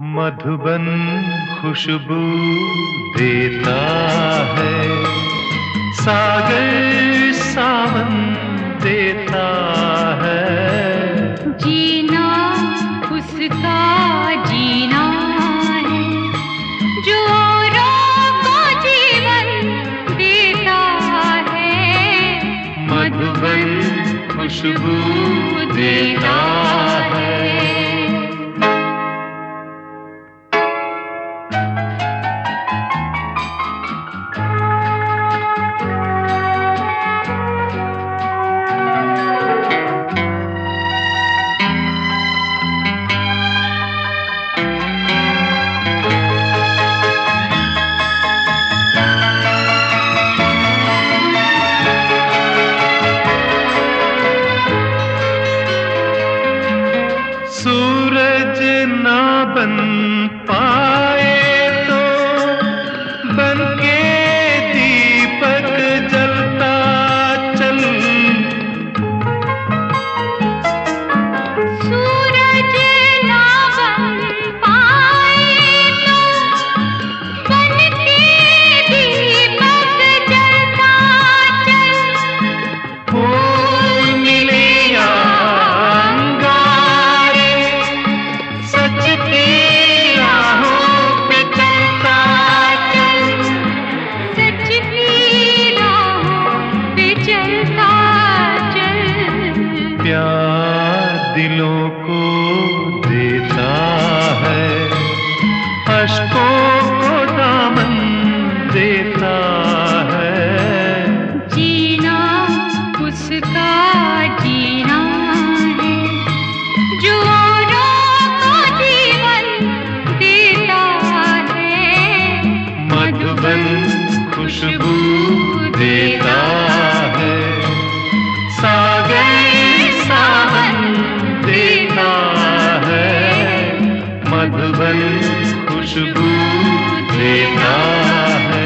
मधुबन खुशबू देता है, सागर सावन देता है। जीना उसका जीना है जो औरों को जीवन देता है। मधुबन खुशबू देता है। सूरज ना बन पाए तो बनके दीपक जलता चल। सूरज ना बन पाए तो बनके दीपक जलता चल। फूल मिले या प्यार दिलों को देता है, अश्कों को दामन देता है। जीना उसका जीना है जो औरों को जीवन देता है। मधुबन खुशबू देता है, सागर सावन देता है। मधुबन खुशबू देता है।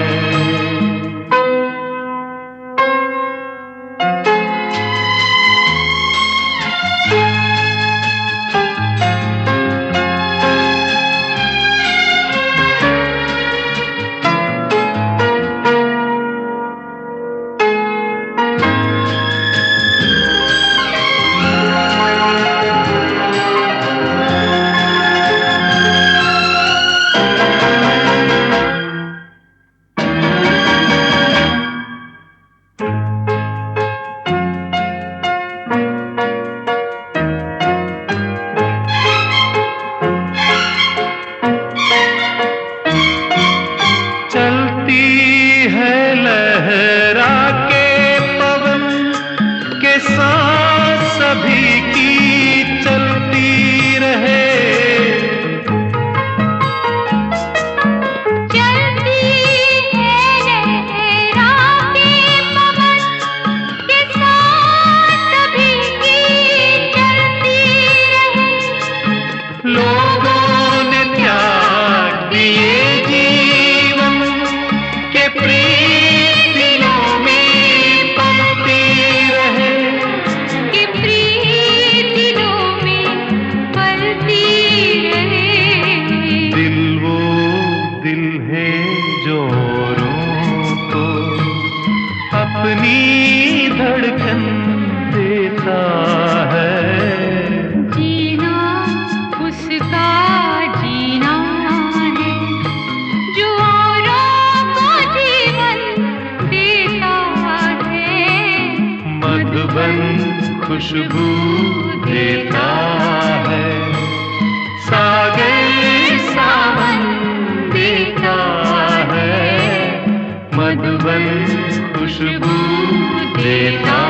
सांस सभी की चलती रहे, चलती है लहरा के पवन के सांस सभी की चलती रहे। लोगों ने त्याग दिए जीवन के प्रीत दिलों में पलती रहे, कि प्रीत दिलों में पलती रहे। दिल वो दिल है जो औरों को अपनी धड़कन देता है। जीना उसका जीना है जो औरों को जीवन देता है। मधुबन खुशबू देता है, सागर सावन देता है। मधुबन खुशबू देता